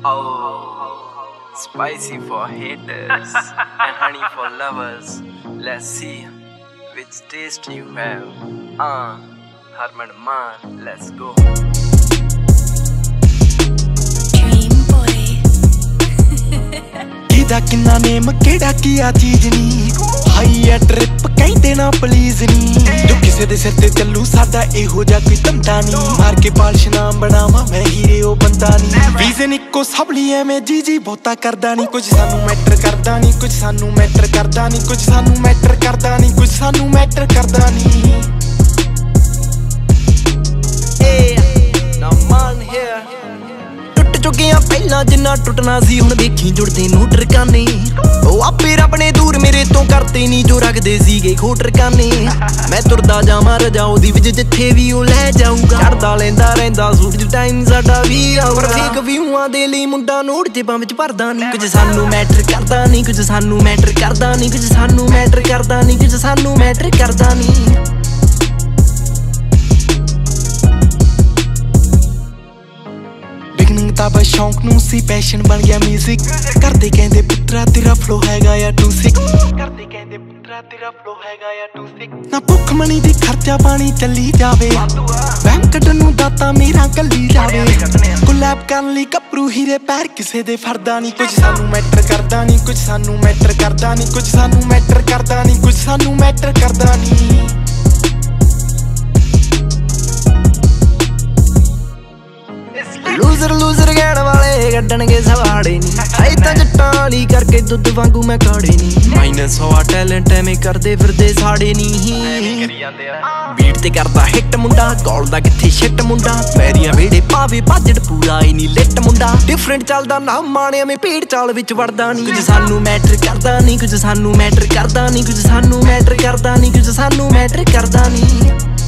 Oh, spicy for haters and honey for lovers. Let's see which taste you have. Harman Man, let's go. Dream boy. किदा किन्ना name केड़ा किया चीज नी high है trip कहीं देना please नी जो किसे दे सिर ते चलू सादा एहो जा कोई तंदा नी मार के पालिश नाम बनावा मैं हीरे ओ बंदा नी रीजन इको सबली है मैं जी बहुता करदा नी कुछ सानू मैटर करदा नी कुछ सानू मैटर करदा नी कुछ सानू मैटर करदा नी कुछ सानू मैटर करदा नी चुकिया पहला जिन्ना टुटना सी हुण देखी जुड़दे नू टरकाने ओ आपे रब ने दूर मेरे तो करते नी जो रखदे सीगे खोट रकाने मैं तुरदा जावां रजा ओदी विच जिथे भी ओ ले जाऊगा चढ़दा लैंदा रहिंदा सूट च टाइम साडा भी आवर फेक व्यूआं दे लई मुंडा नोट जेबां विच भरदा नी कुछ सानू मैटर करदा नी कुछ सानू मैटर करदा नी कुछ सानू मैटर करदा नी कुछ सानू मैटर करदा नी तब शौक नू सी पैशन बन गया म्यूजिक करदे कहंदे पुत्रा तेरा फ्लो हैगा या टू सिक करदे कहंदे पुत्रा तेरा फ्लो हैगा या टू सिक ना भुख मनी दी खर्चा पानी चली जावे बैंक कढन नू दाता मेरा कली जावे कोलैब करन लई कपरू हीरे पैर किसे दे फरदा नी कुछ सानू मैटर करदा नी कुछ सानू मैटर करदा नी कुछ सानू मैटर करदा नी कुछ सानू मैटर करदा नी लूजर गैण वाले कड्डणगे सवाड़े नी आई तां जट्टां वाली करके दुद्ध वांगू मैं काड़े नी माइनस होआ टैलेंट एवें करदे फिरदे साड़े नी बीट ते करदा हिट मुंडा गौलदा किथे शिट मुंडा पैरियां वेड़े पावे भाजड़ पूरा ही नी लिट मुंडा डिफरेंट चलदा ना माणिया में भीड़ चाल विच वड़दा नी कुछ सानू मैटर करदा नी कुछ सानू मैटर करदा नी कुछ सानू मैटर करदा नी कुछ सानू मैटर करदा नी